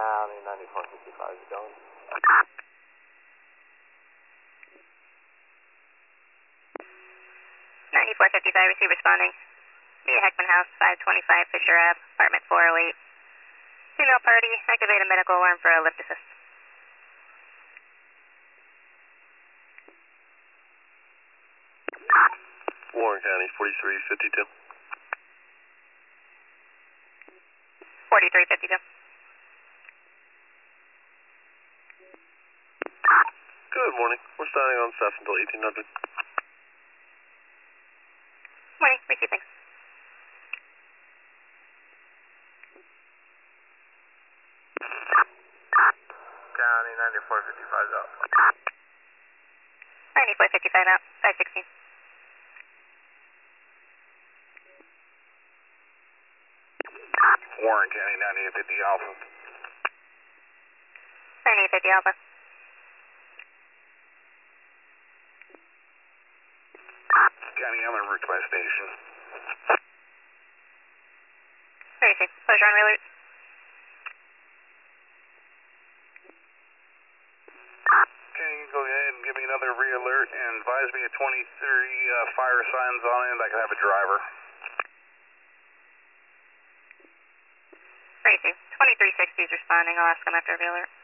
County 9455 is going. 9455, receive responding. Via Heckman House, 525 Fisher Ave, apartment 408. Female party, activate a medical alarm for a lift assist. Warren County 4352. 4352. Good morning. We're starting on staff until 1800. Morning, receive thanks. County 9455 is out. 9455 out, 516. Warren County 9850 Alpha. 9850 Alpha. County, I'm en route to my station. Where is he? Closure on alert. Can you go ahead and give me another re-alert and advise me of 23 fire signs on it and I can have a driver? Where is he? 2360 is responding. I'll ask him after the alert.